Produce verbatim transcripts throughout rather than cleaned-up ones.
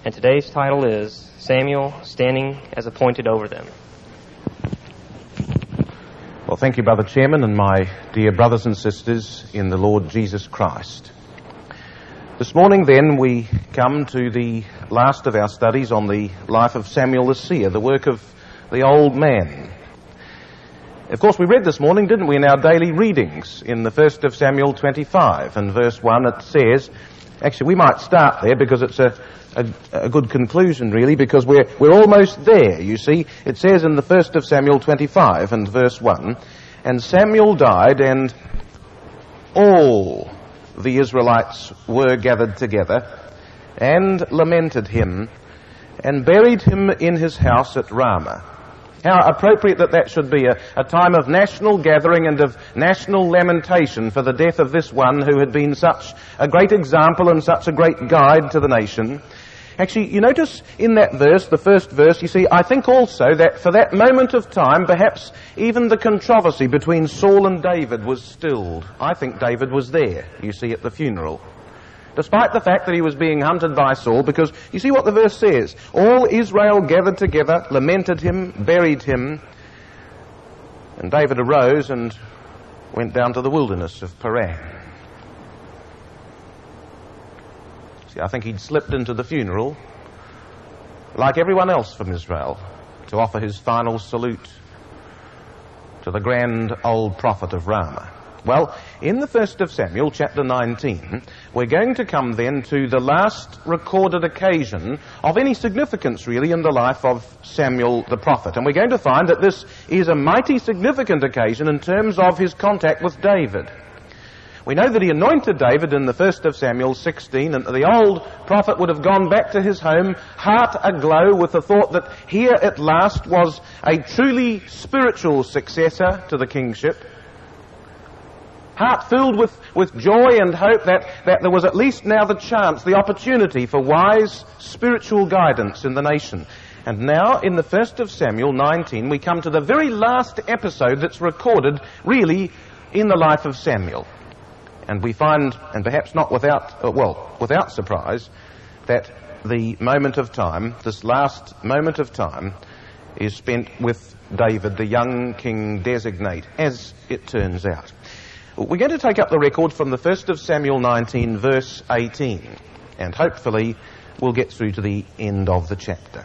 and today's title is Samuel Standing as Appointed Over Them. Well, thank you, Brother Chairman, and my dear brothers and sisters in the Lord Jesus Christ. This morning, then, we come to the last of our studies on the life of Samuel the seer, the work of the old man. Of course, we read this morning, didn't we, in our daily readings, in the first of Samuel twenty-five, and verse one, it says, actually, we might start there because it's a, a, a good conclusion, really, because we're, we're almost there, you see. It says in the first of Samuel twenty-five and verse one, and Samuel died, and all the Israelites were gathered together, and lamented him, and buried him in his house at Ramah. How appropriate that that should be, a, a time of national gathering and of national lamentation for the death of this one who had been such a great example and such a great guide to the nation. Actually, you notice in that verse, the first verse, you see, I think also that for that moment of time, perhaps even the controversy between Saul and David was stilled. I think David was there, you see, at the funeral, despite the fact that he was being hunted by Saul, because you see what the verse says. All Israel gathered together, lamented him, buried him, and David arose and went down to the wilderness of Paran. See, I think he'd slipped into the funeral, like everyone else from Israel, to offer his final salute to the grand old prophet of Ramah. Well, in the first of Samuel, chapter nineteen, we're going to come then to the last recorded occasion of any significance, really, in the life of Samuel the prophet. And we're going to find that this is a mighty significant occasion in terms of his contact with David. We know that he anointed David in the first of Samuel sixteen, and the old prophet would have gone back to his home, heart aglow with the thought that here at last was a truly spiritual successor to the kingship. Heart filled with, with joy and hope that, that there was at least now the chance, the opportunity for wise spiritual guidance in the nation. And now, in the first of Samuel nineteen, we come to the very last episode that's recorded, really, in the life of Samuel. And we find, and perhaps not without, uh, well, without surprise, that the moment of time, this last moment of time, is spent with David, the young king designate, as it turns out. We're going to take up the record from the first of Samuel nineteen, verse eighteen, and hopefully we'll get through to the end of the chapter.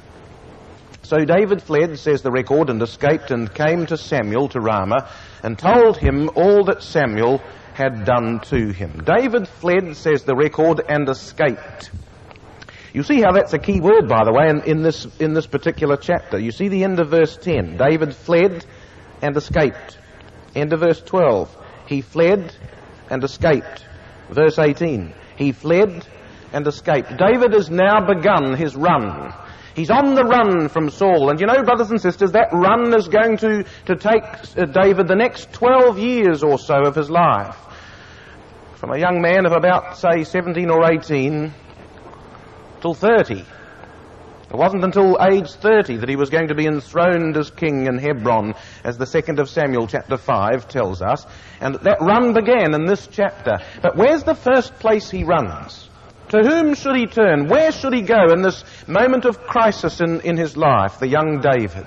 So David fled, says the record, and escaped, and came to Samuel to Ramah, and told him all that Samuel had done to him. David fled, says the record, and escaped. You see how that's a key word, by the way, in, in this in this particular chapter. You see the end of verse ten. David fled and escaped. End of verse twelve. He fled and escaped. Verse eighteen. He fled and escaped. David has now begun his run. He's on the run from Saul. And you know, brothers and sisters, that run is going to, to take uh, David the next twelve years or so of his life. From a young man of about, say, seventeen or eighteen till thirty. It wasn't until age thirty that he was going to be enthroned as king in Hebron, as the second of Samuel chapter five tells us. And that run began in this chapter. But where's the first place he runs? To whom should he turn? Where should he go in this moment of crisis in, in his life, the young David?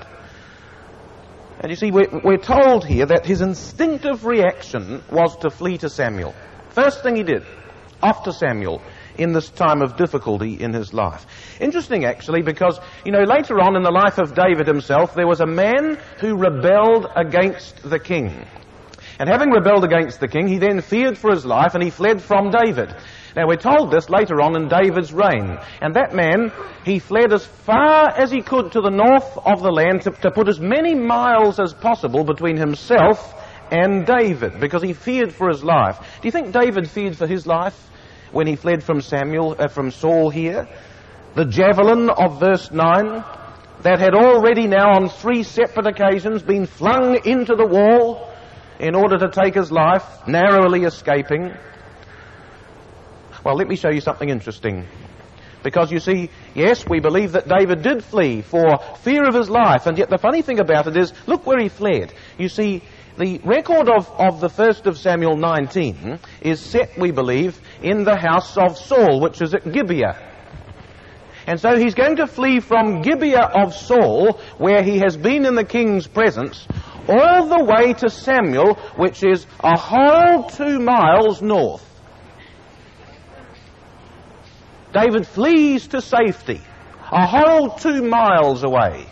And you see, we're, we're told here that his instinctive reaction was to flee to Samuel. First thing he did, off to Samuel, in this time of difficulty in his life. Interesting, actually, because, you know, later on in the life of David himself, there was a man who rebelled against the king. And having rebelled against the king, he then feared for his life, and he fled from David. Now, we're told this later on in David's reign. And that man, he fled as far as he could to the north of the land to, to put as many miles as possible between himself and David, because he feared for his life. Do you think David feared for his life when he fled from Samuel, uh, from Saul here? The javelin of verse nine, that had already now on three separate occasions been flung into the wall in order to take his life, narrowly escaping. Well, let me show you something interesting. Because you see, yes, we believe that David did flee for fear of his life, and yet the funny thing about it is, look where he fled. You see, the record of, of the first of Samuel nineteen is set, we believe, in the house of Saul, which is at Gibeah. And so he's going to flee from Gibeah of Saul, where he has been in the king's presence, all the way to Samuel, which is a whole two miles north. David flees to safety, a whole two miles away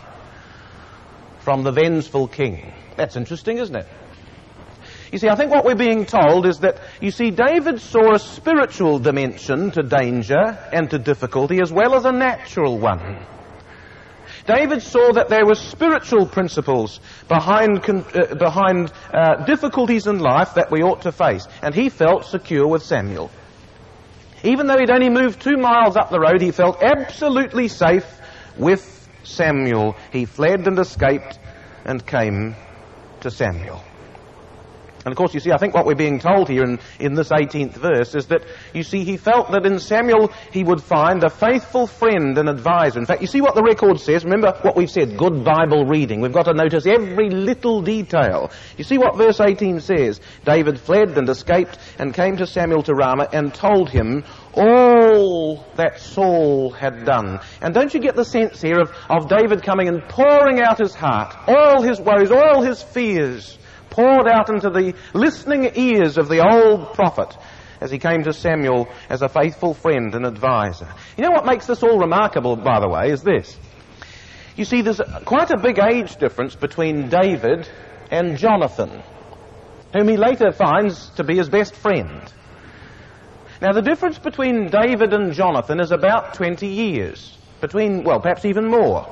from the vengeful king. That's interesting, isn't it? You see, I think what we're being told is that, you see, David saw a spiritual dimension to danger and to difficulty as well as a natural one. David saw that there were spiritual principles behind, uh, behind uh, difficulties in life that we ought to face, and he felt secure with Samuel. Even though he'd only moved two miles up the road, he felt absolutely safe with Samuel. He fled and escaped and came to Samuel. And of course, you see, I think what we're being told here in, in this eighteenth verse is that, you see, he felt that in Samuel he would find a faithful friend and advisor. In fact, you see what the record says. Remember what we've said, good Bible reading. We've got to notice every little detail. You see what verse eighteen says. David fled and escaped and came to Samuel to Ramah and told him all that Saul had done. And don't you get the sense here of, of David coming and pouring out his heart, all his worries, all his fears, poured out into the listening ears of the old prophet as he came to Samuel as a faithful friend and advisor. You know what makes this all remarkable, by the way, is this. You see, there's quite a big age difference between David and Jonathan, whom he later finds to be his best friend. Now, the difference between David and Jonathan is about twenty years. Between, well, perhaps even more.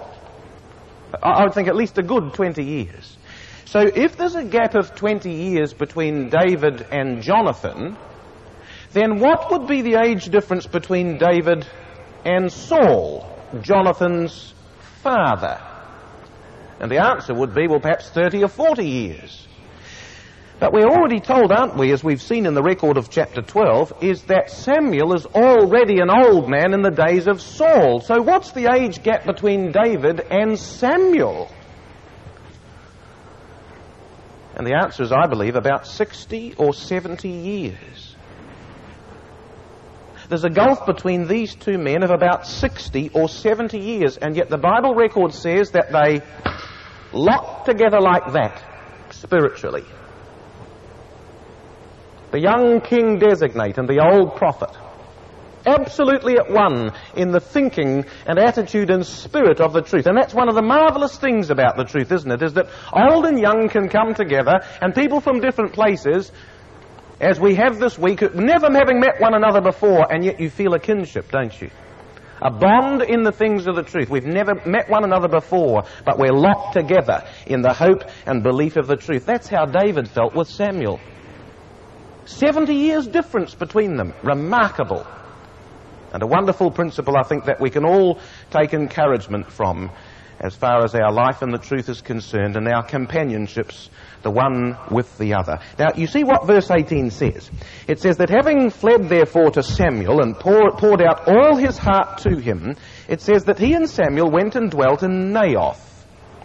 I would think at least a good twenty years. So if there's a gap of twenty years between David and Jonathan, then what would be the age difference between David and Saul, Jonathan's father? And the answer would be, well, perhaps thirty or forty years. But we're already told, aren't we, as we've seen in the record of chapter twelve, is that Samuel is already an old man in the days of Saul. So what's the age gap between David and Samuel? And the answer is, I believe, about sixty or seventy years. There's a gulf between these two men of about sixty or seventy years, and yet the Bible record says that they locked together like that, spiritually. The young king designate and the old prophet, absolutely at one in the thinking and attitude and spirit of the truth. And that's one of the marvelous things about the truth, isn't it? Is that old and young can come together, and people from different places, as we have this week, never having met one another before, and yet you feel a kinship, don't you? A bond in the things of the truth. We've never met one another before, but we're locked together in the hope and belief of the truth. That's how David felt with Samuel. Seventy years difference between them. Remarkable. And a wonderful principle, I think, that we can all take encouragement from as far as our life in the truth is concerned and our companionships, the one with the other. Now, you see what verse eighteen says. It says that having fled therefore to Samuel and pour, poured out all his heart to him, it says that he and Samuel went and dwelt in Naioth.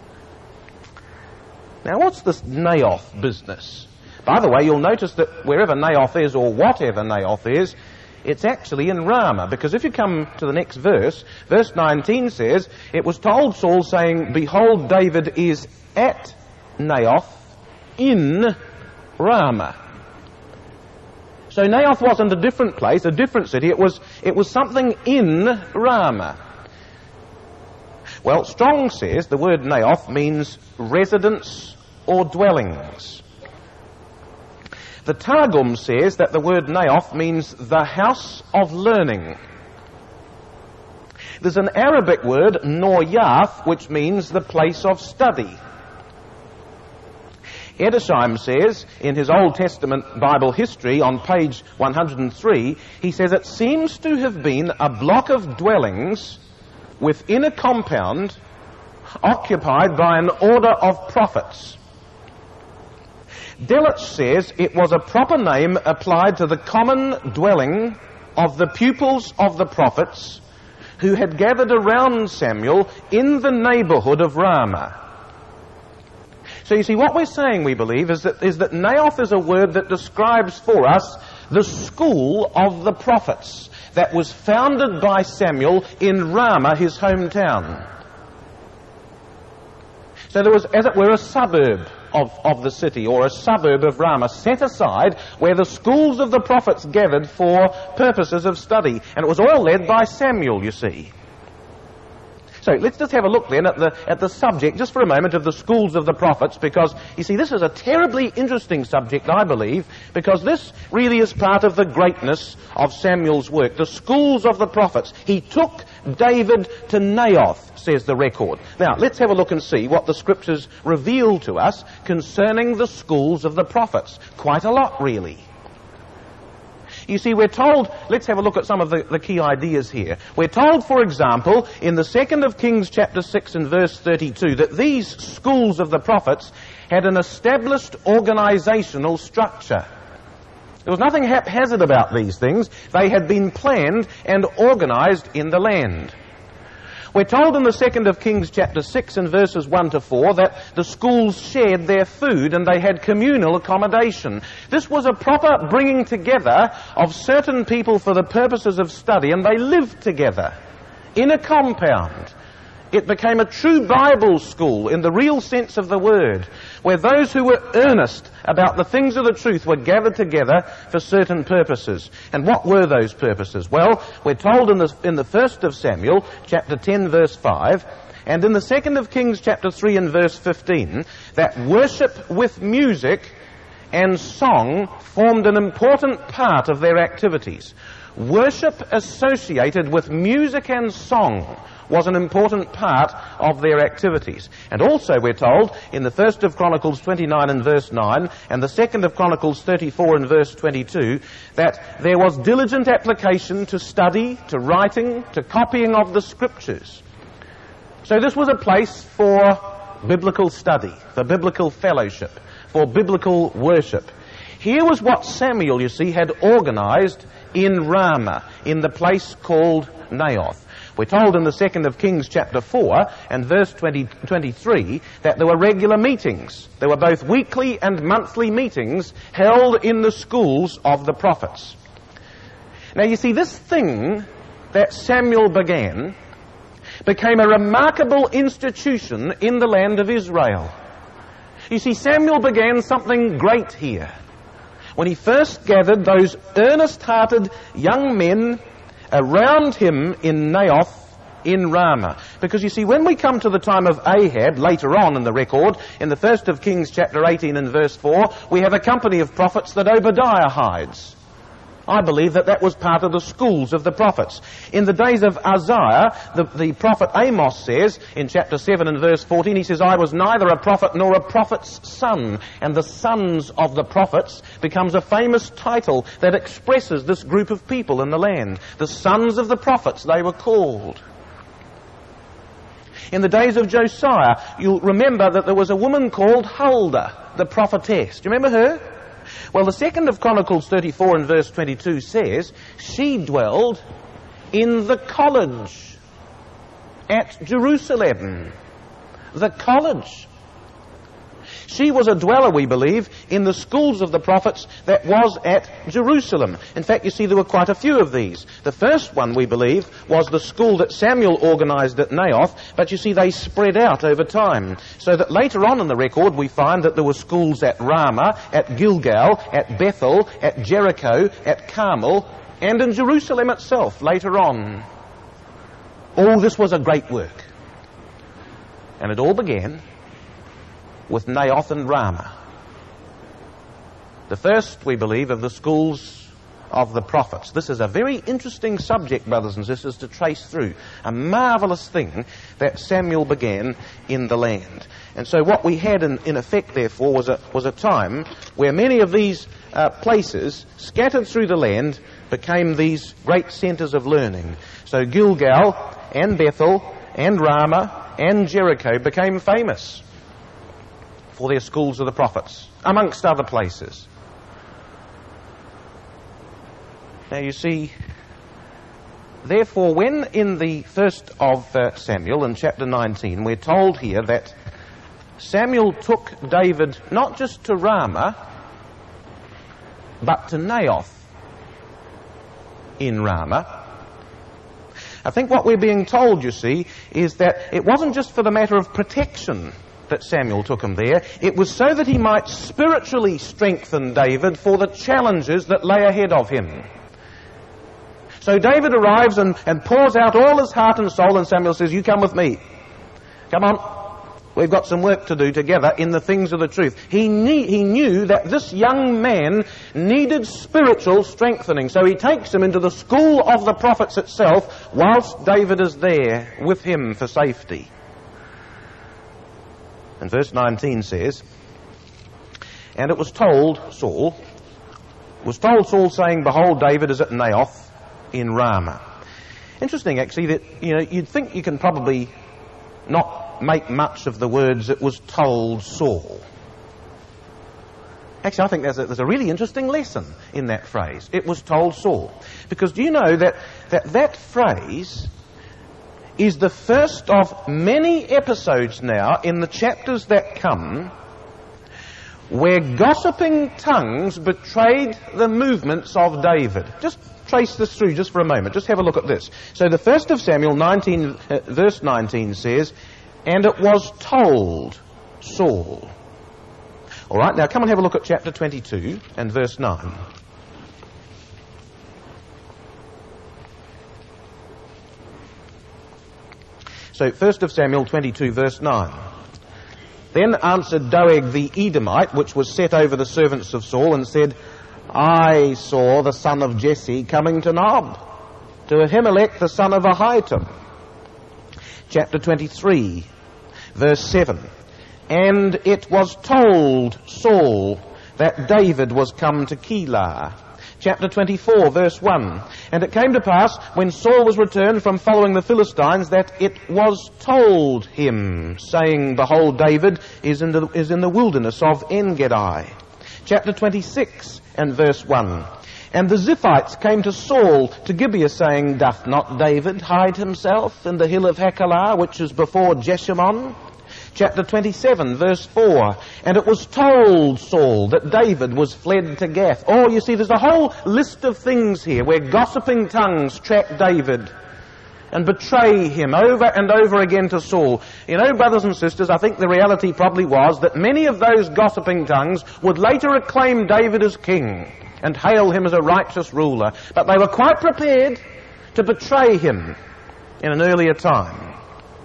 Now, what's this Naioth business? By the way, you'll notice that wherever Naioth is, or whatever Naioth is, it's actually in Ramah, because if you come to the next verse, verse nineteen says, it was told Saul, saying, behold, David is at Naioth in Ramah. So Naioth wasn't a different place, a different city, it was, it was something in Ramah. Well, Strong says the word Naioth means residence or dwellings. The Targum says that the word Naioth means the house of learning. There's an Arabic word, Noryath, which means the place of study. Edersheim says, in his Old Testament Bible history on page one hundred three, he says it seems to have been a block of dwellings within a compound occupied by an order of prophets. Delitzsch says it was a proper name applied to the common dwelling of the pupils of the prophets who had gathered around Samuel in the neighborhood of Ramah. So you see, what we're saying, we believe, is that, is that Naioth is a word that describes for us the school of the prophets. that was founded by Samuel in Ramah, his hometown. So there was, as it were, a suburb of, of the city, or a suburb of Ramah, set aside where the schools of the prophets gathered for purposes of study. And it was all led by Samuel, you see. So let's just have a look then at the, at the subject, just for a moment, of the schools of the prophets, because, you see, this is a terribly interesting subject, I believe, because this really is part of the greatness of Samuel's work. The schools of the prophets. He took David to Naioth, says the record. Now, let's have a look and see what the scriptures reveal to us concerning the schools of the prophets. Quite a lot, really. You see, we're told, let's have a look at some of the, the key ideas here. We're told, for example, in the second of Kings chapter six and verse thirty-two, that these schools of the prophets had an established organizational structure. There was nothing haphazard about these things. They had been planned and organized in the land. We're told in the second of Kings chapter six and verses one to four that the schools shared their food and they had communal accommodation. This was a proper bringing together of certain people for the purposes of study, and they lived together in a compound. It became a true Bible school in the real sense of the word, where those who were earnest about the things of the truth were gathered together for certain purposes. And what were those purposes? Well, we're told in the, in the first of Samuel, chapter ten, verse five, and in the second of Kings, chapter three and verse fifteen, that worship with music and song formed an important part of their activities. Worship associated with music and song was an important part of their activities. And also we're told in the first of Chronicles twenty-nine and verse nine and the second of Chronicles thirty-four and verse twenty-two that there was diligent application to study, to writing, to copying of the scriptures. So this was a place for biblical study, for biblical fellowship, for biblical worship. Here was what Samuel, you see, had organized in Ramah, in the place called Naioth. We're told in the second of Kings chapter four and verse twenty, twenty-three that there were regular meetings. There were both weekly and monthly meetings held in the schools of the prophets. Now you see, this thing that Samuel began became a remarkable institution in the land of Israel. You see, Samuel began something great here when he first gathered those earnest-hearted young men around him in Naioth in Ramah. Because you see, when we come to the time of Ahab, later on in the record, in the first of Kings chapter eighteen and verse four, we have a company of prophets that Obadiah hides. I believe that that was part of the schools of the prophets. In the days of Uzziah, the, the prophet Amos says, in chapter seven and verse fourteen, he says, I was neither a prophet nor a prophet's son. And the sons of the prophets becomes a famous title that expresses this group of people in the land. The sons of the prophets, they were called. In the days of Josiah, you'll remember that there was a woman called Huldah, the prophetess. Do you remember her? Well, the second of Chronicles thirty-four and verse twenty-two says, she dwelled in the college at Jerusalem. The college. She was a dweller, we believe, in the schools of the prophets that was at Jerusalem. In fact, you see, there were quite a few of these. The first one, we believe, was the school that Samuel organized at Naioth, but you see, they spread out over time. So that later on in the record, we find that there were schools at Ramah, at Gilgal, at Bethel, at Jericho, at Carmel, and in Jerusalem itself later on. All this was a great work. And it all began with Naioth and Ramah. The first, we believe, of the schools of the prophets. This is a very interesting subject, brothers and sisters, to trace through. A marvelous thing that Samuel began in the land. And so what we had in, in effect, therefore, was a, was a time where many of these uh, places, scattered through the land, became these great centers of learning. So Gilgal and Bethel and Ramah and Jericho became famous for their schools of the prophets, amongst other places. Now you see, therefore, when in the first of uh, Samuel, in chapter nineteen, we're told here that Samuel took David not just to Ramah, but to Naioth in Ramah, I think what we're being told, you see, is that it wasn't just for the matter of protection that Samuel took him there. It was so that he might spiritually strengthen David for the challenges that lay ahead of him. So David arrives and, and pours out all his heart and soul, and Samuel says, you come with me. Come on. We've got some work to do together in the things of the truth. He, ne- he knew that this young man needed spiritual strengthening. So he takes him into the school of the prophets itself whilst David is there with him for safety. And verse nineteen says, and it was told Saul, it was told Saul saying, behold, David is at Naioth in Ramah. Interesting actually that, you know, you'd think you can probably not make much of the words it was told Saul. Actually, I think there's a, there's a really interesting lesson in that phrase. It was told Saul. Because do you know that that, that phrase is the first of many episodes now in the chapters that come where gossiping tongues betrayed the movements of David. Just trace this through just for a moment. Just have a look at this. So the first of Samuel nineteen, uh, verse nineteen says, and it was told Saul. All right, now come and have a look at chapter twenty-two and verse nine. So first of Samuel twenty-two, verse nine. Then answered Doeg the Edomite, which was set over the servants of Saul, and said, I saw the son of Jesse coming to Nob, to Ahimelech the son of Ahitub. Chapter twenty-three, verse seven. And it was told Saul that David was come to Keilah. Chapter twenty-four, verse one. And it came to pass, when Saul was returned from following the Philistines, that it was told him, saying, behold, David is in the, is in the wilderness of En-gedi. Chapter twenty-six and verse one. And the Ziphites came to Saul to Gibeah, saying, doth not David hide himself in the hill of Hachilah, which is before Jeshimon? Chapter twenty-seven, verse four. And it was told Saul that David was fled to Gath. Oh, you see, there's a whole list of things here where gossiping tongues track David and betray him over and over again to Saul. You know, brothers and sisters, I think the reality probably was that many of those gossiping tongues would later acclaim David as king and hail him as a righteous ruler. But they were quite prepared to betray him in an earlier time.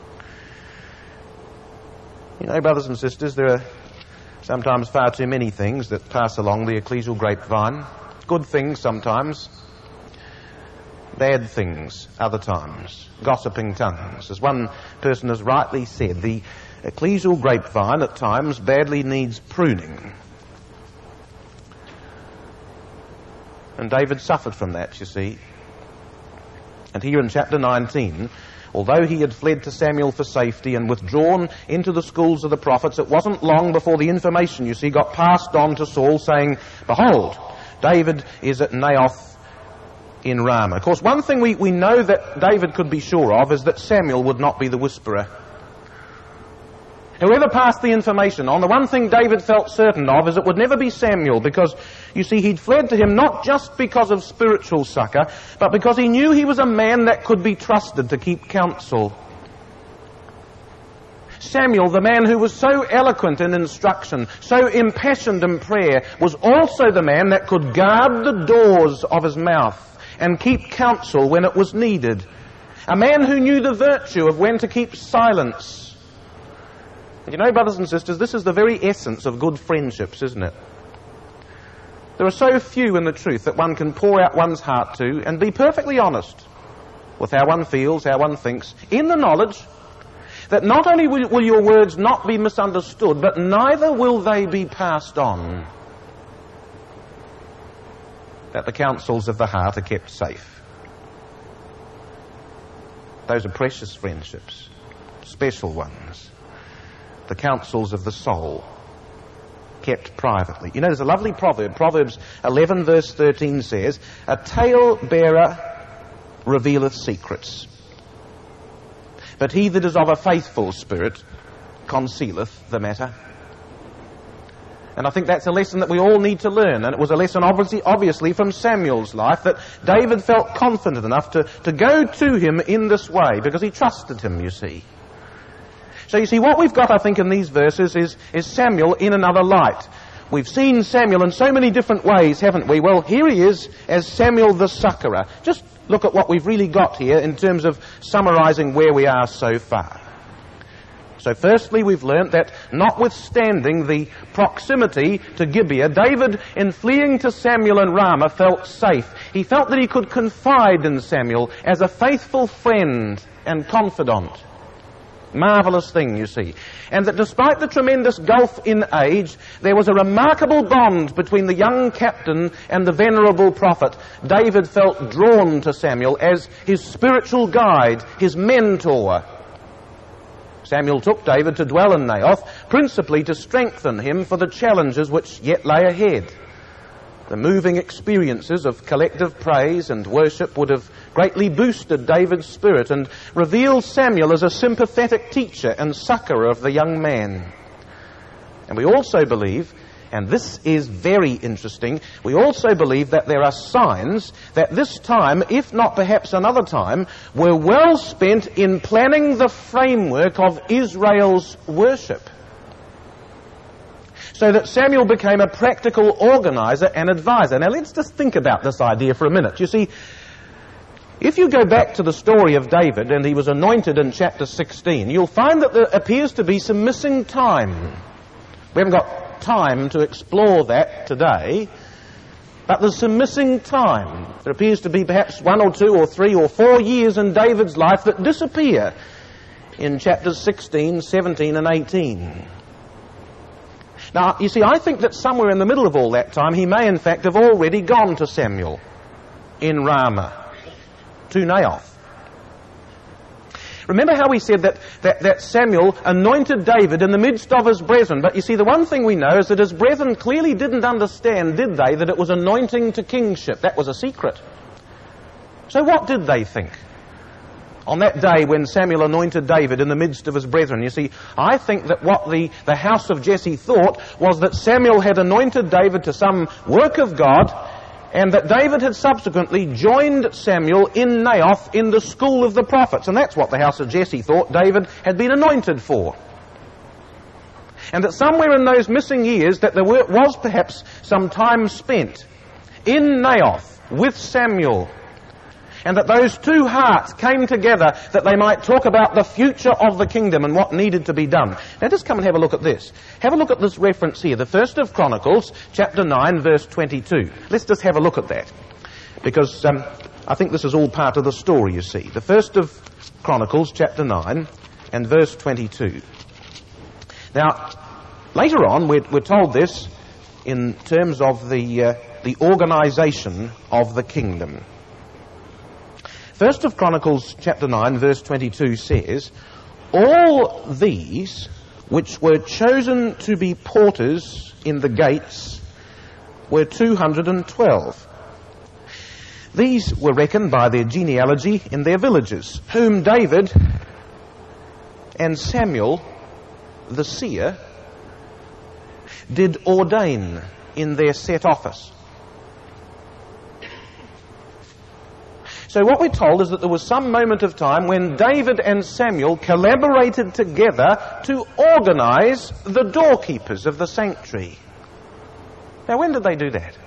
You know, brothers and sisters, there are sometimes far too many things that pass along the ecclesial grapevine. Good things sometimes, bad things other times, gossiping tongues. As one person has rightly said, the ecclesial grapevine at times badly needs pruning. And David suffered from that, you see. And here in chapter nineteen, although he had fled to Samuel for safety and withdrawn into the schools of the prophets, it wasn't long before the information, you see, got passed on to Saul, saying, behold, David is at Naioth in Ramah. Of course, one thing we, we know that David could be sure of is that Samuel would not be the whisperer. Whoever passed the information on, the one thing David felt certain of is it would never be Samuel, because, you see, he'd fled to him not just because of spiritual succour, but because he knew he was a man that could be trusted to keep counsel. Samuel, the man who was so eloquent in instruction, so impassioned in prayer, was also the man that could guard the doors of his mouth and keep counsel when it was needed. A man who knew the virtue of when to keep silence. And you know, brothers and sisters, this is the very essence of good friendships, isn't it? There are so few in the truth that one can pour out one's heart to and be perfectly honest with how one feels, how one thinks, in the knowledge that not only will, will your words not be misunderstood, but neither will they be passed on. That the counsels of the heart are kept safe. Those are precious friendships, special ones. The counsels of the soul, kept privately. You know, there's a lovely proverb. Proverbs eleven verse thirteen says, a tale-bearer revealeth secrets, but he that is of a faithful spirit concealeth the matter. And I think that's a lesson that we all need to learn. And it was a lesson obviously, obviously from Samuel's life, that David felt confident enough to, to go to him in this way because he trusted him, you see. So you see, what we've got, I think, in these verses is, is Samuel in another light. We've seen Samuel in so many different ways, haven't we? Well, here he is as Samuel the succourer. Just look at what we've really got here in terms of summarising where we are so far. So firstly, we've learnt that notwithstanding the proximity to Gibeah, David, in fleeing to Samuel and Ramah, felt safe. He felt that he could confide in Samuel as a faithful friend and confidant. Marvellous thing, you see. And that despite the tremendous gulf in age, there was a remarkable bond between the young captain and the venerable prophet. David felt drawn to Samuel as his spiritual guide, his mentor. Samuel took David to dwell in Naioth, principally to strengthen him for the challenges which yet lay ahead. The moving experiences of collective praise and worship would have greatly boosted David's spirit and revealed Samuel as a sympathetic teacher and succourer of the young man. And we also believe, and this is very interesting, we also believe that there are signs that this time, if not perhaps another time, were well spent in planning the framework of Israel's worship. So that Samuel became a practical organizer and advisor. Now let's just think about this idea for a minute. You see, if you go back to the story of David, and he was anointed in chapter sixteen, you'll find that there appears to be some missing time. We haven't got time to explore that today, but there's some missing time. There appears to be perhaps one or two or three or four years in David's life that disappear in chapters sixteen, seventeen and eighteen. Now, you see, I think that somewhere in the middle of all that time, he may in fact have already gone to Samuel in Ramah, to Naioth. Remember how we said that, that, that Samuel anointed David in the midst of his brethren. But you see, the one thing we know is that his brethren clearly didn't understand, did they, that it was anointing to kingship. That was a secret. So what did they think? On that day when Samuel anointed David in the midst of his brethren, you see, I think that what the, the house of Jesse thought was that Samuel had anointed David to some work of God, and that David had subsequently joined Samuel in Naioth in the school of the prophets. And that's what the house of Jesse thought David had been anointed for. And that somewhere in those missing years that there were, was perhaps some time spent in Naioth with Samuel, and that those two hearts came together that they might talk about the future of the kingdom and what needed to be done. Now just come and have a look at this. Have a look at this reference here, the first of Chronicles, chapter nine, verse twenty-two. Let's just have a look at that, because um, I think this is all part of the story, you see. The first of Chronicles, chapter nine, and verse twenty-two. Now, later on, we're, we're told this in terms of the, uh, the organisation of the kingdom. First of Chronicles chapter nine verse twenty-two says, "All these which were chosen to be porters in the gates were two hundred and twelve. These were reckoned by their genealogy in their villages, whom David and Samuel the seer did ordain in their set office." So what we're told is that there was some moment of time when David and Samuel collaborated together to organise the doorkeepers of the sanctuary. Now, when did they do that?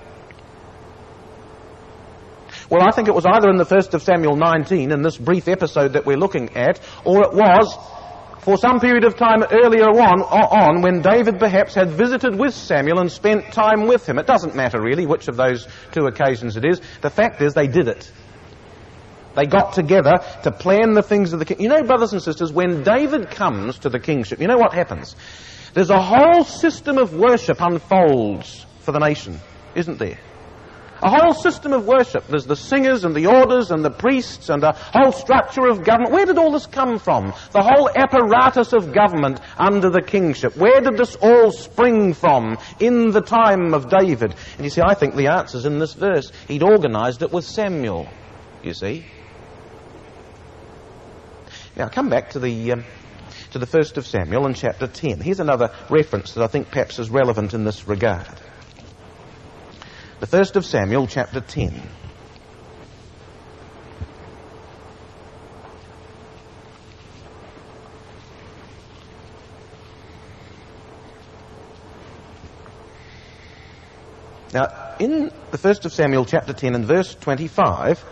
Well, I think it was either in the first of Samuel nineteen, in this brief episode that we're looking at, or it was for some period of time earlier on, on when David perhaps had visited with Samuel and spent time with him. It doesn't matter really which of those two occasions it is. The fact is they did it. They got together to plan the things of the king. You know, brothers and sisters, when David comes to the kingship, you know what happens? There's a whole system of worship unfolds for the nation, isn't there? A whole system of worship. There's the singers and the orders and the priests and a whole structure of government. Where did all this come from? The whole apparatus of government under the kingship. Where did this all spring from in the time of David? And you see, I think the answer's in this verse. He'd organised it with Samuel, you see. Now, come back to the um, to the first of Samuel and chapter ten. Here's another reference that I think perhaps is relevant in this regard. The first of Samuel, chapter ten. Now, in the first of Samuel, chapter ten, and verse twenty-five,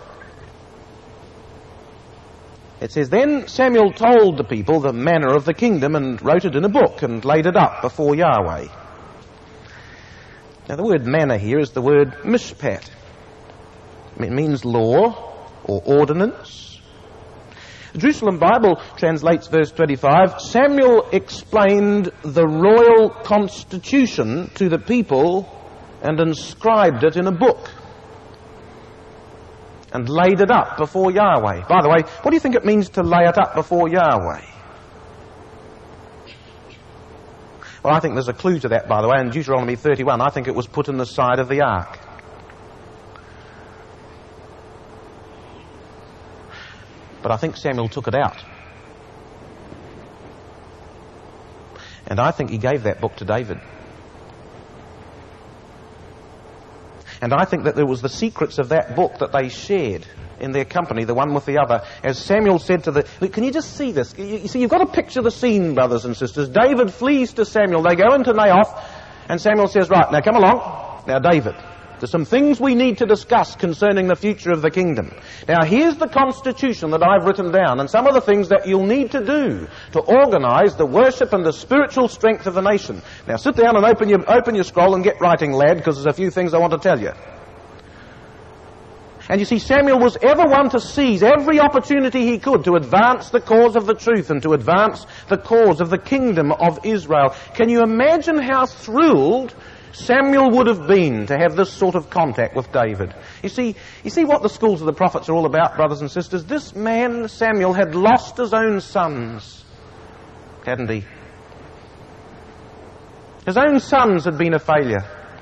it says, "Then Samuel told the people the manner of the kingdom and wrote it in a book and laid it up before Yahweh." Now, the word manner here is the word mishpat. It means law or ordinance. The Jerusalem Bible translates verse twenty-five, "Samuel explained the royal constitution to the people and inscribed it in a book and laid it up before Yahweh." By the way, what do you think it means to lay it up before Yahweh? Well, I think there's a clue to that, by the way. In Deuteronomy thirty-one, I think it was put in the side of the ark. But I think Samuel took it out. And I think he gave that book to David. And I think that there was the secrets of that book that they shared in their company, the one with the other. As Samuel said to the... Look, can you just see this? You, you see, you've got to picture the scene, brothers and sisters. David flees to Samuel. They go into Naioth, and Samuel says, "Right, now come along. Now, David, there's some things we need to discuss concerning the future of the kingdom. Now, here's the constitution that I've written down, and some of the things that you'll need to do to organize the worship and the spiritual strength of the nation. Now, sit down and open your, open your scroll and get writing, lad, because there's a few things I want to tell you." And you see, Samuel was ever one to seize every opportunity he could to advance the cause of the truth and to advance the cause of the kingdom of Israel. Can you imagine how thrilled Samuel would have been to have this sort of contact with David? You see, you see what the schools of the prophets are all about, brothers and sisters? This man, Samuel, had lost his own sons, hadn't he? His own sons had been a failure.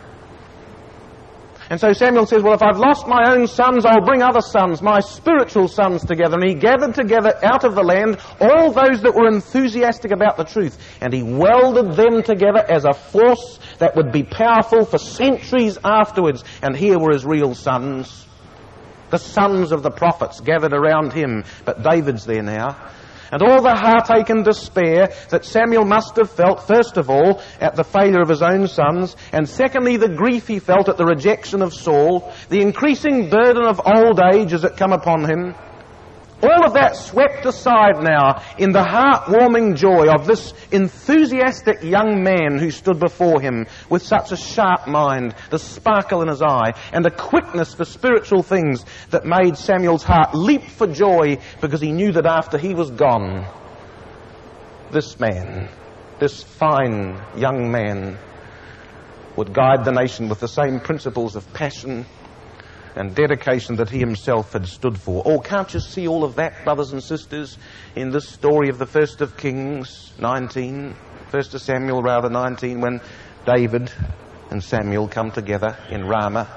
And so Samuel says, "Well, if I've lost my own sons, I'll bring other sons, my spiritual sons, together." And he gathered together out of the land all those that were enthusiastic about the truth. And he welded them together as a force that would be powerful for centuries afterwards. And here were his real sons, the sons of the prophets gathered around him. But David's there now. And all the heartache and despair that Samuel must have felt, first of all, at the failure of his own sons, and secondly, the grief he felt at the rejection of Saul, the increasing burden of old age as it come upon him, all of that swept aside now in the heart-warming joy of this enthusiastic young man who stood before him with such a sharp mind, the sparkle in his eye, and a quickness for spiritual things that made Samuel's heart leap for joy, because he knew that after he was gone, this man, this fine young man, would guide the nation with the same principles of passion and dedication that he himself had stood for. Oh, can't you see all of that, brothers and sisters, in this story of the first of Kings nineteen, first of Samuel rather nineteen, when David and Samuel come together in Ramah?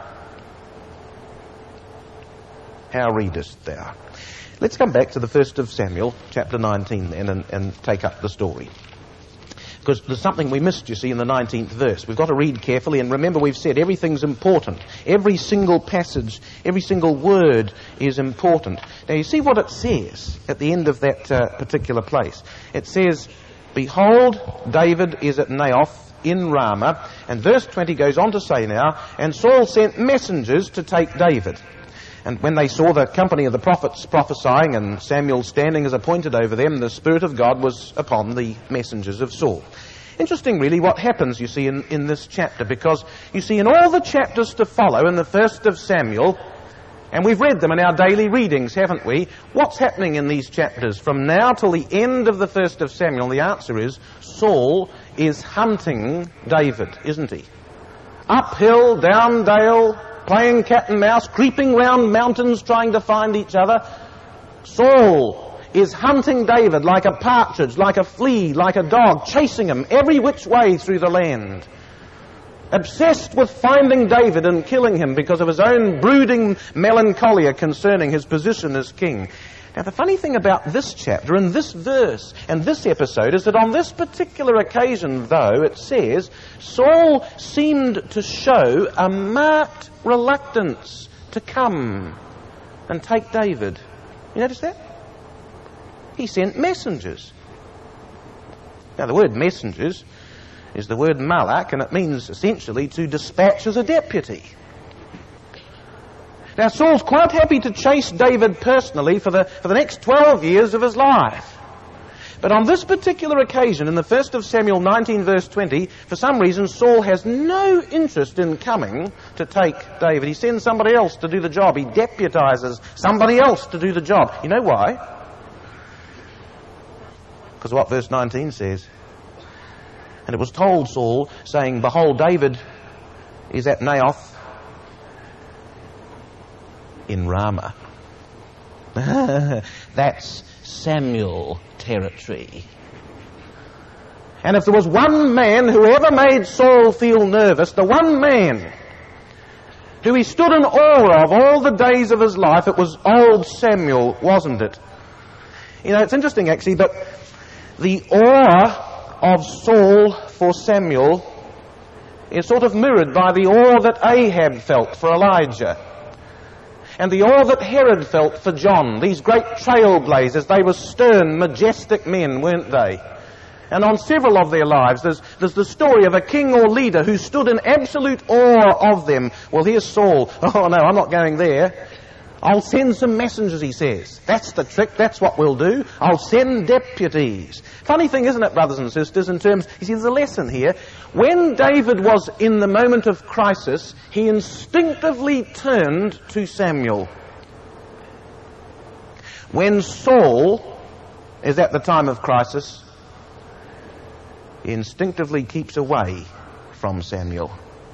How readest thou? Let's come back to the first of Samuel, chapter nineteen then, and, and take up the story. Because there's something we missed, you see, in the nineteenth verse. We've got to read carefully, and remember we've said everything's important. Every single passage, every single word is important. Now you see what it says at the end of that uh, particular place. It says, "Behold, David is at Naioth in Ramah," and verse twenty goes on to say now, "And Saul sent messengers to take David. And when they saw the company of the prophets prophesying and Samuel standing as appointed over them, the Spirit of God was upon the messengers of Saul." Interesting, really, what happens, you see, in, in this chapter, because, you see, in all the chapters to follow in the first of Samuel, and we've read them in our daily readings, haven't we? What's happening in these chapters from now till the end of the first of Samuel? The answer is Saul is hunting David, isn't he? Uphill, down dale, playing cat and mouse, creeping round mountains trying to find each other. Saul is hunting David like a partridge, like a flea, like a dog, chasing him every which way through the land. Obsessed with finding David and killing him because of his own brooding melancholia concerning his position as king. Now, the funny thing about this chapter and this verse and this episode is that on this particular occasion, though, it says, Saul seemed to show a marked reluctance to come and take David. You notice that? He sent messengers. Now, the word messengers is the word malak, and it means essentially to dispatch as a deputy. Now, Saul's quite happy to chase David personally for the, for the next twelve years of his life. But on this particular occasion, in the first of Samuel nineteen, verse twenty, for some reason, Saul has no interest in coming to take David. He sends somebody else to do the job. He deputizes somebody else to do the job. You know why? Because what verse nineteen says. And it was told Saul, saying, Behold, David is at Naioth in Ramah. That's Samuel territory. And if there was one man who ever made Saul feel nervous, the one man who he stood in awe of all the days of his life, it was old Samuel, wasn't it? You know, it's interesting actually, but the awe of Saul for Samuel is sort of mirrored by the awe that Ahab felt for Elijah. And the awe that Herod felt for John, these great trailblazers. They were stern, majestic men, weren't they? And on several of their lives, there's, there's the story of a king or leader who stood in absolute awe of them. Well, here's Saul. Oh, no, I'm not going there. I'll send some messengers, he says. That's the trick. That's what we'll do. I'll send deputies. Funny thing, isn't it, brothers and sisters, in terms... You see, there's a lesson here. When David was in the moment of crisis, he instinctively turned to Samuel. When Saul is at the time of crisis, he instinctively keeps away from Samuel.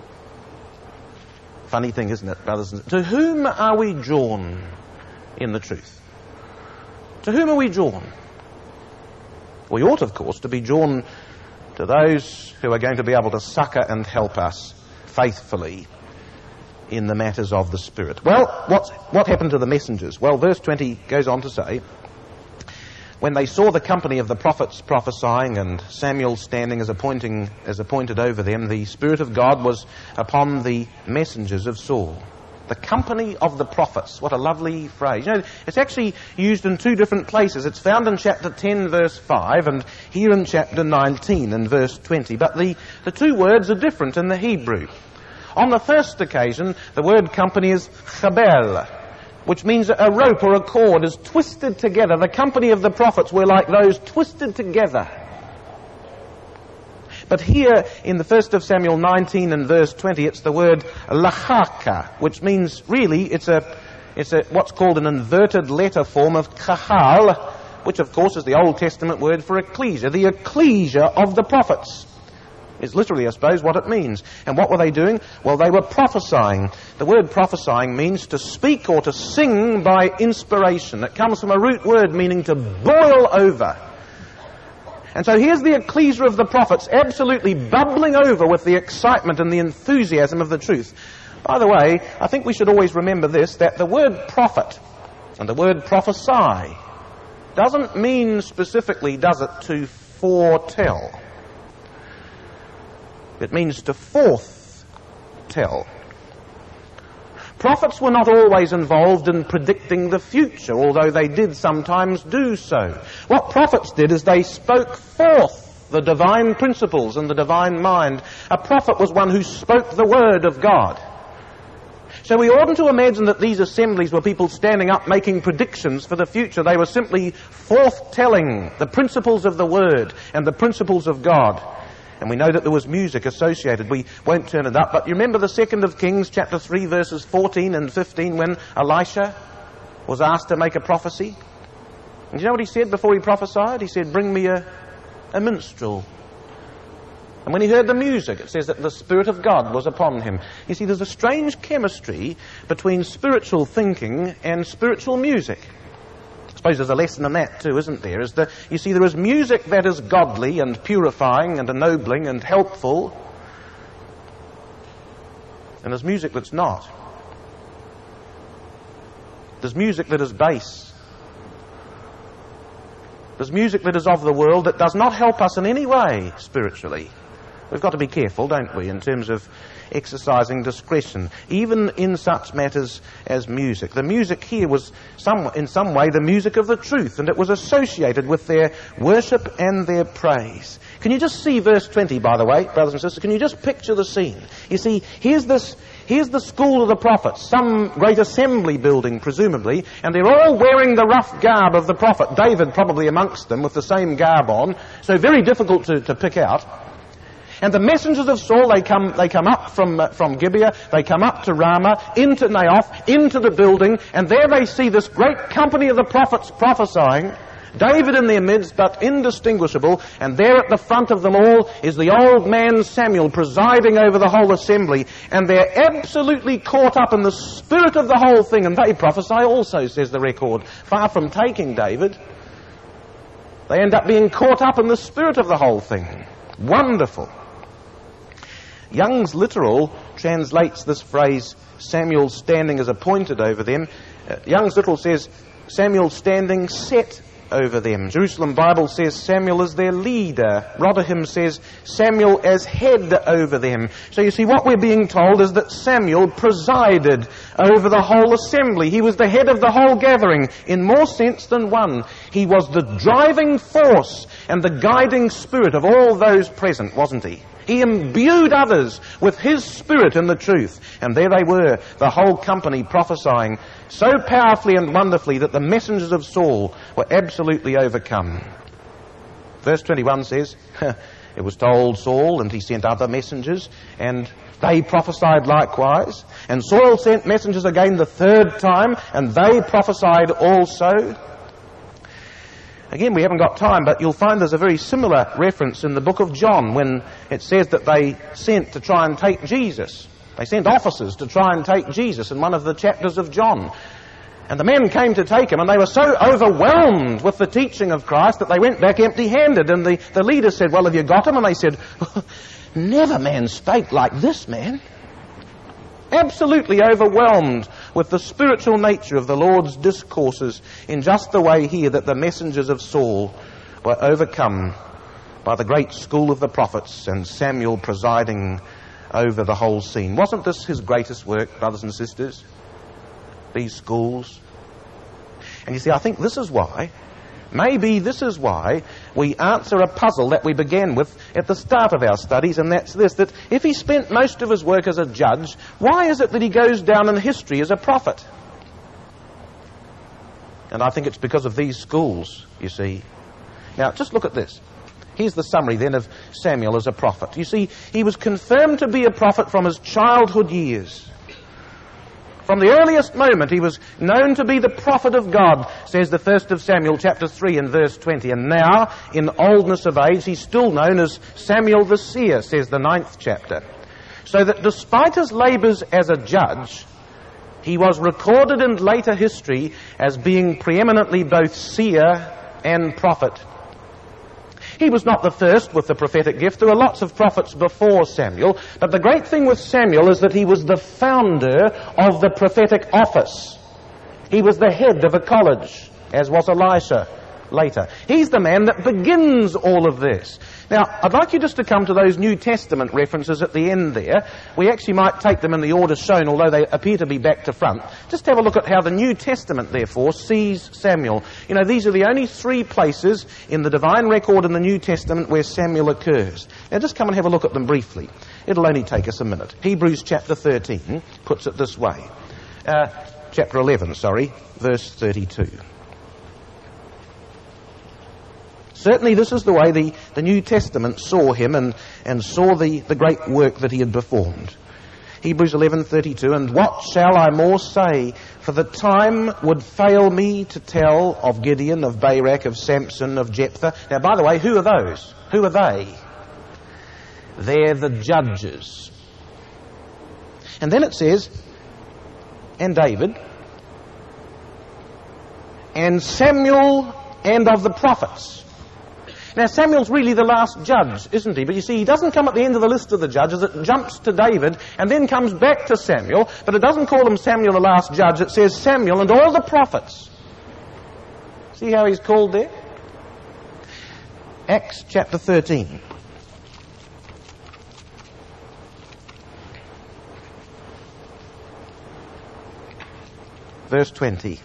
Funny thing, isn't it, brothers and sisters? To whom are we drawn in the truth? To whom are we drawn? We ought, of course, to be drawn to those who are going to be able to succour and help us faithfully in the matters of the Spirit. Well, what's, what happened to the messengers? Well, verse twenty goes on to say, when they saw the company of the prophets prophesying and Samuel standing as appointing as appointed over them, the Spirit of God was upon the messengers of Saul. The company of the prophets. What a lovely phrase. You know, it's actually used in two different places. It's found in chapter ten, verse five, and here in chapter nineteen, and verse twenty. But the, the two words are different in the Hebrew. On the first occasion, the word company is chabel, which means a rope or a cord is twisted together. The company of the prophets were like those twisted together. But here in the first of Samuel nineteen and verse twenty, it's the word lachaka, which means really it's a it's a what's called an inverted letter form of kahal, which of course is the Old Testament word for ecclesia. The ecclesia of the prophets is literally, I suppose, what it means. And what were they doing? Well, they were prophesying. The word prophesying means to speak or to sing by inspiration. It comes from a root word meaning to boil over. And so here's the ecclesia of the prophets absolutely bubbling over with the excitement and the enthusiasm of the truth. By the way, I think we should always remember this, that the word prophet and the word prophesy doesn't mean specifically, does it, to foretell. It means to forth-tell. Prophets were not always involved in predicting the future, although they did sometimes do so. What prophets did is they spoke forth the divine principles and the divine mind. A prophet was one who spoke the word of God. So we oughtn't to imagine that these assemblies were people standing up making predictions for the future. They were simply forth-telling the principles of the word and the principles of God. And we know that there was music associated. We won't turn it up. But you remember the second of Kings, chapter three, verses fourteen and fifteen, when Elisha was asked to make a prophecy? And do you know what he said before he prophesied? He said, bring me a, a minstrel. And when he heard the music, it says that the Spirit of God was upon him. You see, there's a strange chemistry between spiritual thinking and spiritual music. I suppose there's a lesson in that too, isn't there? Is the, you see, there is music that is godly and purifying and ennobling and helpful, and there's music that's not. There's music that is base There's music that is of the world that does not help us in any way spiritually. We've got to be careful, don't we, in terms of exercising discretion, even in such matters as music. The music here was some, in some way the music of the truth, and it was associated with their worship and their praise. Can you just see verse twenty, by the way, brothers and sisters? Can you just picture the scene? You see, here's this, here's the school of the prophets, some great assembly building, presumably, and they're all wearing the rough garb of the prophet. David probably amongst them with the same garb on, so very difficult to, to pick out. And the messengers of Saul, they come, they come up from, uh, from Gibeah, they come up to Ramah, into Naioth, into the building, and there they see this great company of the prophets prophesying, David in their midst, but indistinguishable, and there at the front of them all is the old man Samuel presiding over the whole assembly, and they're absolutely caught up in the spirit of the whole thing, and they prophesy also, says the record, far from taking David. They end up being caught up in the spirit of the whole thing. Wonderful. Young's literal translates this phrase, Samuel standing as appointed over them. Uh, Young's literal says, Samuel standing set over them. Jerusalem Bible says Samuel is their leader. Rotherham says Samuel as head over them. So you see, what we're being told is that Samuel presided over the whole assembly. He was the head of the whole gathering in more sense than one. He was the driving force and the guiding spirit of all those present, wasn't he? He imbued others with his spirit and the truth. And there they were, the whole company prophesying so powerfully and wonderfully that the messengers of Saul were absolutely overcome. Verse twenty-one says, it was told Saul, and he sent other messengers, and they prophesied likewise. And Saul sent messengers again the third time, and they prophesied also. Again, we haven't got time, but you'll find there's a very similar reference in the book of John when it says that they sent to try and take Jesus. They sent officers to try and take Jesus in one of the chapters of John. And the men came to take him, and they were so overwhelmed with the teaching of Christ that they went back empty-handed. And the, the leader said, well, have you got him? And they said, never man spake like this man. Absolutely overwhelmed with the spiritual nature of the Lord's discourses in just the way here that the messengers of Saul were overcome by the great school of the prophets and Samuel presiding over the whole scene. Wasn't this his greatest work, brothers and sisters? These schools? And you see, I think this is why, maybe this is why we answer a puzzle that we began with at the start of our studies, and that's this, that if he spent most of his work as a judge, why is it that he goes down in history as a prophet? And I think it's because of these schools, you see. Now, just look at this. Here's the summary then of Samuel as a prophet. You see, he was confirmed to be a prophet from his childhood years. From the earliest moment he was known to be the prophet of God, says the first of Samuel chapter three and verse twenty. And now, in oldness of age, he's still known as Samuel the seer, says the ninth chapter. So that despite his labours as a judge, he was recorded in later history as being preeminently both seer and prophet. He was not the first with the prophetic gift. There were lots of prophets before Samuel. But the great thing with Samuel is that he was the founder of the prophetic office. He was the head of a college, as was Elisha later. He's the man that begins all of this. Now, I'd like you just to come to those New Testament references at the end there. We actually might take them in the order shown, although they appear to be back to front. Just have a look at how the New Testament, therefore, sees Samuel. You know, these are the only three places in the divine record in the New Testament where Samuel occurs. Now, just come and have a look at them briefly. It'll only take us a minute. Hebrews chapter thirteen puts it this way. Uh, chapter eleven, sorry, verse thirty-two. Certainly this is the way the, the New Testament saw him and, and saw the, the great work that he had performed. Hebrews eleven thirty-two, and what shall I more say? For the time would fail me to tell of Gideon, of Barak, of Samson, of Jephthah. Now, by the way, who are those? Who are they? They're the judges. And then it says, and David, and Samuel, and of the prophets. Now, Samuel's really the last judge, isn't he? But you see, he doesn't come at the end of the list of the judges. It jumps to David and then comes back to Samuel. But it doesn't call him Samuel the last judge. It says Samuel and all the prophets. See how he's called there? Acts chapter thirteen. Verse twenty.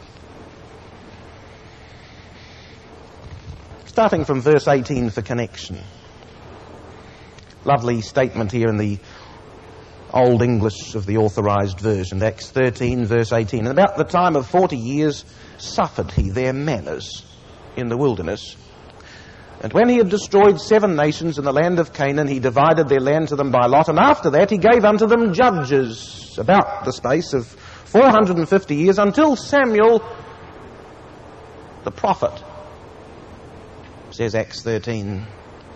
Starting from verse eighteen for connection. Lovely statement here in the Old English of the Authorised Version. Acts thirteen, verse eighteen. And about the time of forty years suffered he their manners in the wilderness. And when he had destroyed seven nations in the land of Canaan, he divided their land to them by lot. And after that he gave unto them judges about the space of four hundred and fifty years, until Samuel the prophet, says Acts thirteen.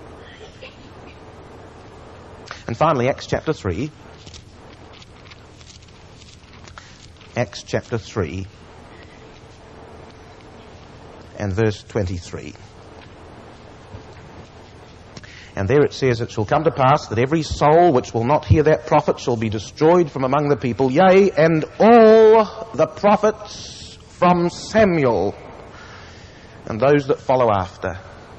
And finally, Acts chapter three. Acts chapter three and verse twenty-three. And there it says, it shall come to pass that every soul which will not hear that prophet shall be destroyed from among the people, yea, and all the prophets from Samuel and those that follow after.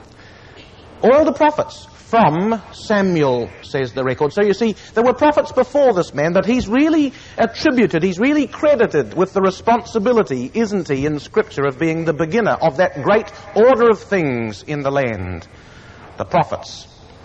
All the prophets from Samuel, says the record. So you see, there were prophets before this man, but he's really attributed, he's really credited with the responsibility, isn't he, in Scripture, of being the beginner of that great order of things in the land. The prophets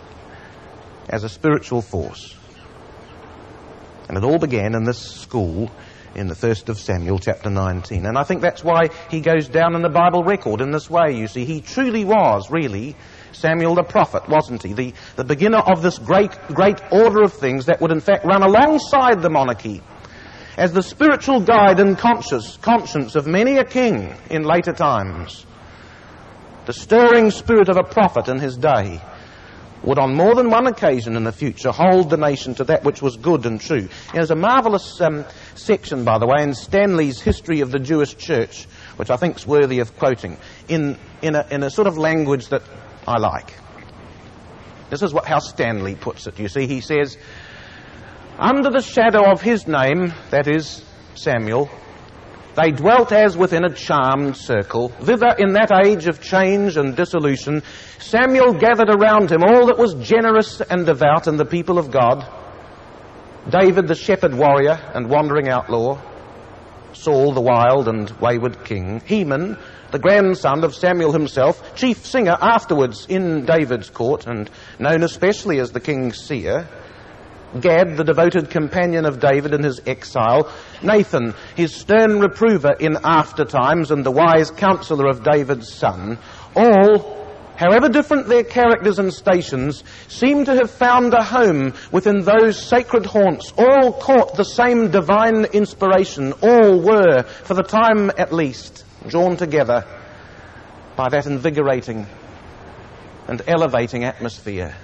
as a spiritual force. And it all began in this school in the first of Samuel chapter nineteen. And I think that's why he goes down in the Bible record in this way, you see. He truly was, really, Samuel the prophet, wasn't he? The, the beginner of this great, great order of things that would in fact run alongside the monarchy as the spiritual guide and conscience, conscience of many a king in later times. The stirring spirit of a prophet in his day would on more than one occasion in the future hold the nation to that which was good and true. There's a marvellous um, section, by the way, in Stanley's History of the Jewish Church, which I think is worthy of quoting, in, in, a, in a sort of language that I like. This is what, how Stanley puts it, you see. He says, under the shadow of his name, that is Samuel, they dwelt as within a charmed circle. Thither, in that age of change and dissolution, Samuel gathered around him all that was generous and devout in the people of God. David, the shepherd warrior and wandering outlaw. Saul, the wild and wayward king. Heman, the grandson of Samuel himself, chief singer afterwards in David's court, and known especially as the king's seer. Gad, the devoted companion of David in his exile. Nathan, his stern reprover in after times and the wise counsellor of David's son. All, however different their characters and stations, seem to have found a home within those sacred haunts. All caught the same divine inspiration. All were, for the time at least, drawn together by that invigorating and elevating atmosphere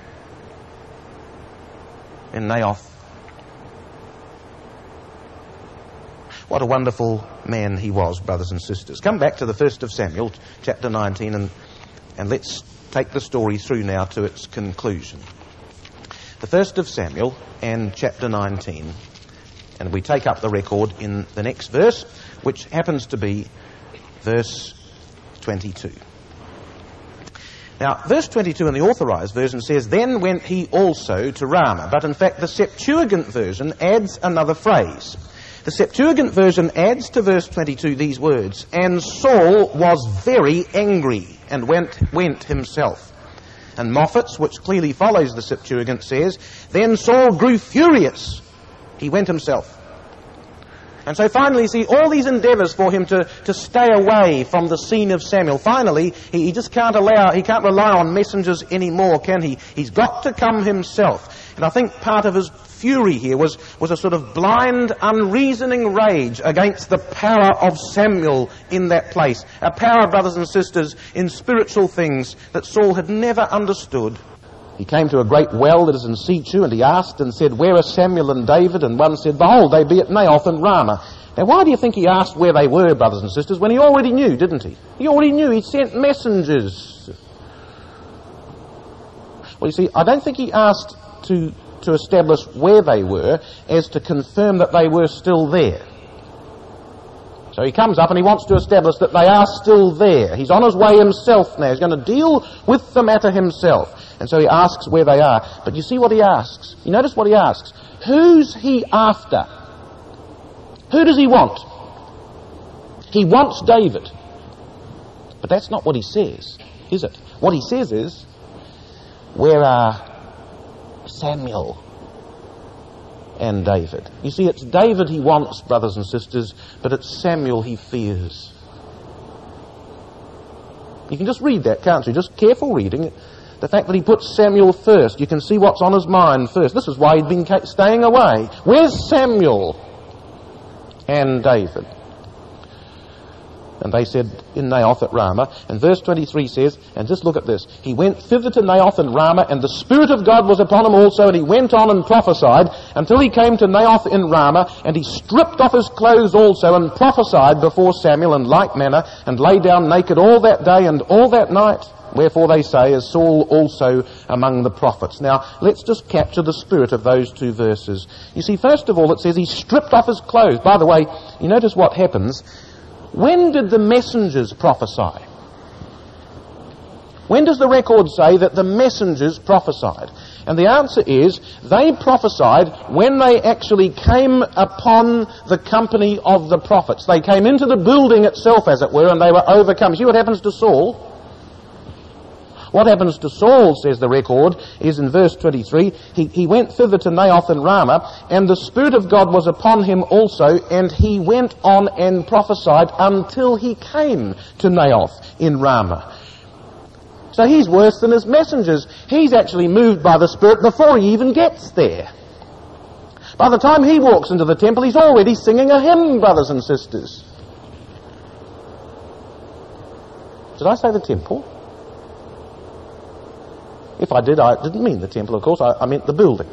in Naioth. What a wonderful man he was, brothers and sisters. Come back to the first of Samuel, chapter nineteen, and, and let's take the story through now to its conclusion. The first of Samuel and chapter nineteen. And we take up the record in the next verse, which happens to be verse twenty-two. Now, verse twenty-two in the Authorised Version says, then went he also to Ramah. But in fact, the Septuagint version adds another phrase. The Septuagint version adds to verse twenty-two these words, and Saul was very angry and went, went himself. And Moffat's, which clearly follows the Septuagint, says, then Saul grew furious. He went himself. And so finally, see, all these endeavours for him to, to stay away from the scene of Samuel, finally, he, he just can't allow, he can't rely on messengers anymore, can he? He's got to come himself. And I think part of his fury here was, was a sort of blind, unreasoning rage against the power of Samuel in that place. A power, brothers and sisters, in spiritual things that Saul had never understood. He came to a great well that is in Situ, and he asked and said, where are Samuel and David? And one said, behold, they be at Naioth and Ramah. Now, why do you think he asked where they were, brothers and sisters, when he already knew, didn't he? He already knew. He sent messengers. Well, you see, I don't think he asked to, to establish where they were as to confirm that they were still there. So he comes up and he wants to establish that they are still there. He's on his way himself now. He's going to deal with the matter himself. And so he asks where they are. But you see what he asks? You notice what he asks? Who's he after? Who does he want? He wants David. But that's not what he says, is it? What he says is, where are Samuel and David? You see, it's David he wants, brothers and sisters, but it's Samuel he fears. You can just read that, can't you? Just careful reading. The fact that he puts Samuel first, you can see what's on his mind first. This is why he'd been staying away. Where's Samuel and David? And they said, in Naioth at Ramah. And verse twenty-three says, and just look at this, he went thither to Naioth and Ramah, and the Spirit of God was upon him also, and he went on and prophesied, until he came to Naioth in Ramah, and he stripped off his clothes also, and prophesied before Samuel in like manner, and lay down naked all that day and all that night. Wherefore they say, is Saul also among the prophets. Now, let's just capture the spirit of those two verses. You see, first of all, it says he stripped off his clothes. By the way, you notice what happens. When did the messengers prophesy? When does the record say that the messengers prophesied? And the answer is, they prophesied when they actually came upon the company of the prophets. They came into the building itself, as it were, and they were overcome. See what happens to Saul? What happens to Saul, says the record, is in verse twenty-three, he, he went thither to Naioth and Ramah, and the Spirit of God was upon him also, and he went on and prophesied until he came to Naioth in Ramah. So he's worse than his messengers. He's actually moved by the Spirit before he even gets there. By the time he walks into the temple, he's already singing a hymn, brothers and sisters. Did I say the temple? If I did, I didn't mean the temple, of course, I, I meant the building.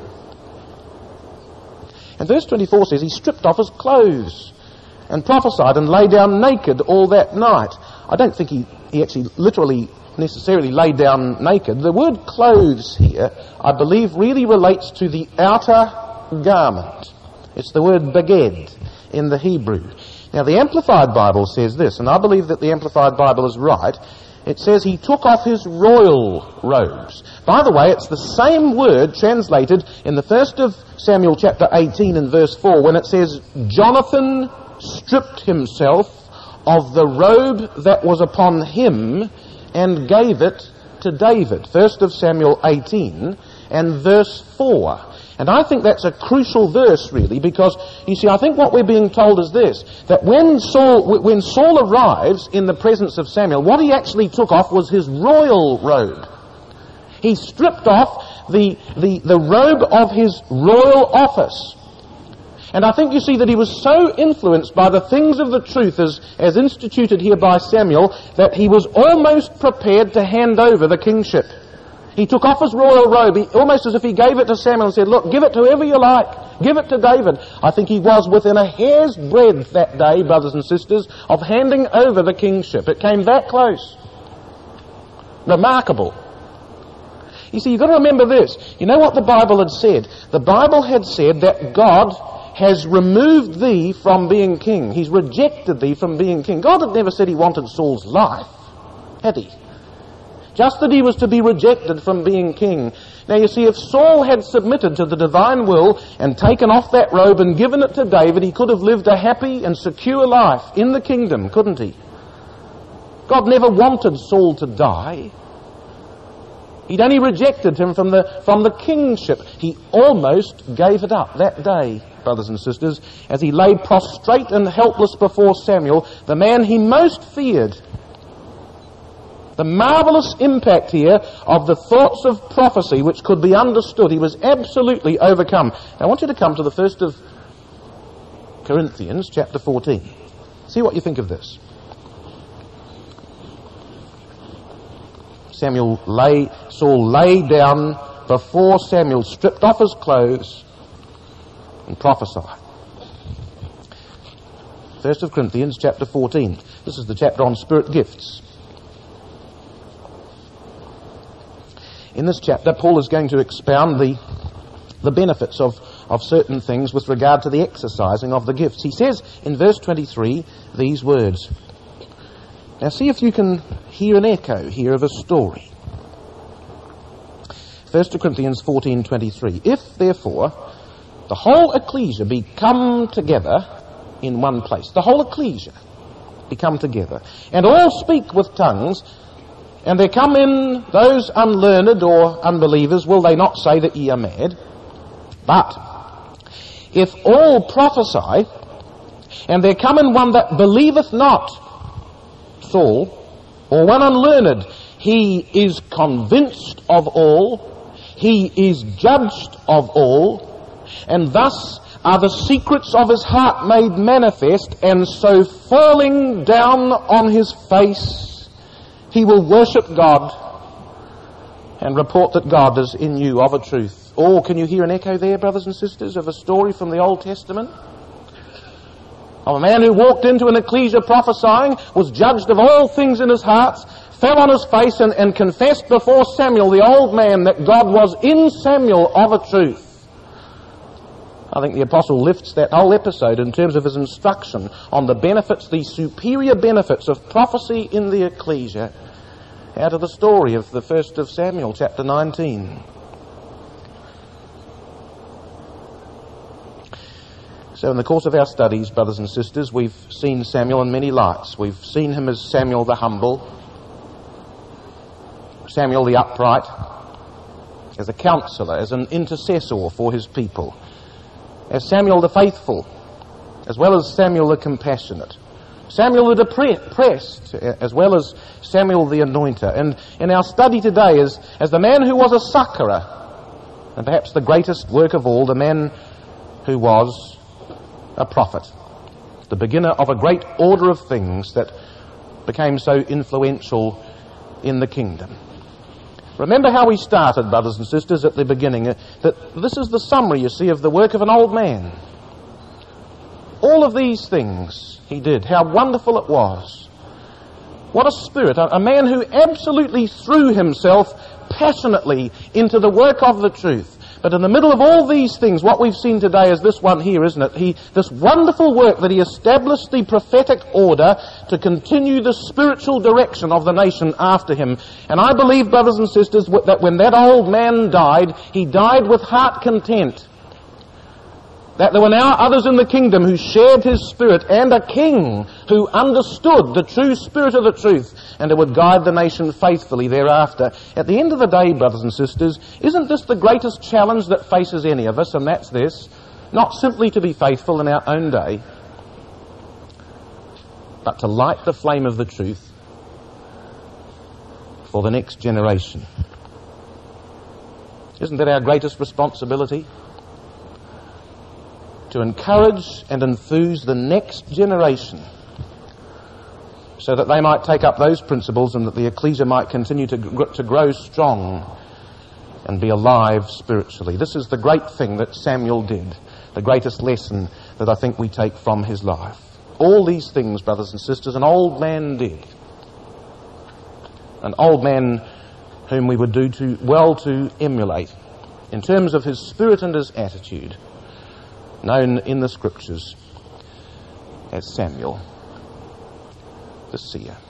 And verse twenty-four says, he stripped off his clothes and prophesied and lay down naked all that night. I don't think he, he actually literally necessarily laid down naked. The word clothes here, I believe, really relates to the outer garment. It's the word beged in the Hebrew. Now, the Amplified Bible says this, and I believe that the Amplified Bible is right. It says he took off his royal robes. By the way, it's the same word translated in the first of Samuel chapter eighteen and verse four when it says, Jonathan stripped himself of the robe that was upon him and gave it to David. First of Samuel eighteen and verse four. And I think that's a crucial verse, really, because, you see, I think what we're being told is this, that when Saul, when Saul arrives in the presence of Samuel, what he actually took off was his royal robe. He stripped off the, the, the robe of his royal office. And I think you see that he was so influenced by the things of the truth as, as instituted here by Samuel, that he was almost prepared to hand over the kingship. He took off his royal robe, he, almost as if he gave it to Samuel and said, look, give it to whoever you like. Give it to David. I think he was within a hair's breadth that day, brothers and sisters, of handing over the kingship. It came that close. Remarkable. You see, you've got to remember this. You know what the Bible had said? The Bible had said that God has removed thee from being king. He's rejected thee from being king. God had never said he wanted Saul's life, had he? Just that he was to be rejected from being king. Now you see, if Saul had submitted to the divine will and taken off that robe and given it to David, he could have lived a happy and secure life in the kingdom, couldn't he? God never wanted Saul to die. He'd only rejected him from the, from the kingship. He almost gave it up that day, brothers and sisters, as he lay prostrate and helpless before Samuel, the man he most feared. The marvellous impact here of the thoughts of prophecy which could be understood. He was absolutely overcome. Now I want you to come to the first of Corinthians, chapter fourteen. See what you think of this. Samuel lay, Saul lay down before Samuel, stripped off his clothes, and prophesied. First of Corinthians, chapter fourteen. This is the chapter on spirit gifts. In this chapter, Paul is going to expound the, the benefits of, of certain things with regard to the exercising of the gifts. He says in verse twenty-three these words. Now see if you can hear an echo here of a story. First Corinthians fourteen twenty-three. If, therefore, the whole ecclesia be come together in one place, the whole ecclesia be come together, and all speak with tongues, and there come in those unlearned or unbelievers, will they not say that ye are mad? But if all prophesy, and there come in one that believeth not, Saul, or one unlearned, he is convinced of all, he is judged of all, and thus are the secrets of his heart made manifest, and so falling down on his face, he will worship God and report that God is in you of a truth. Oh, can you hear an echo there, brothers and sisters, of a story from the Old Testament? Of a man who walked into an ecclesia prophesying, was judged of all things in his heart, fell on his face and, and confessed before Samuel, the old man, that God was in Samuel of a truth. I think the apostle lifts that whole episode in terms of his instruction on the benefits, the superior benefits of prophecy in the ecclesia, out of the story of the first of Samuel, chapter nineteen. So in the course of our studies, brothers and sisters, we've seen Samuel in many lights. We've seen him as Samuel the humble, Samuel the upright, as a counselor, as an intercessor for his people, as Samuel the faithful, as well as Samuel the compassionate, Samuel the depressed, as well as Samuel the anointer. And in our study today, as, as the man who was a succourer, and perhaps the greatest work of all, the man who was a prophet, the beginner of a great order of things that became so influential in the kingdom. Remember how we started, brothers and sisters, at the beginning, uh, that this is the summary, you see, of the work of an old man. All of these things he did, how wonderful it was. What a spirit, a, a man who absolutely threw himself passionately into the work of the truth. But in the middle of all these things, what we've seen today is this one here, isn't it? He, this wonderful work that he established the prophetic order to continue the spiritual direction of the nation after him. And I believe, brothers and sisters, that when that old man died, he died with heart content. That there were now others in the kingdom who shared his spirit, and a king who understood the true spirit of the truth, and who would guide the nation faithfully thereafter. At the end of the day, brothers and sisters, isn't this the greatest challenge that faces any of us? And that's this: not simply to be faithful in our own day, but to light the flame of the truth for the next generation. Isn't that our greatest responsibility? To encourage and enthuse the next generation, so that they might take up those principles and that the ecclesia might continue to, to grow strong and be alive spiritually. This is the great thing that Samuel did, the greatest lesson that I think we take from his life. All these things, brothers and sisters, an old man did. An old man whom we would do to, well to emulate in terms of his spirit and his attitude, known in the scriptures as Samuel the seer.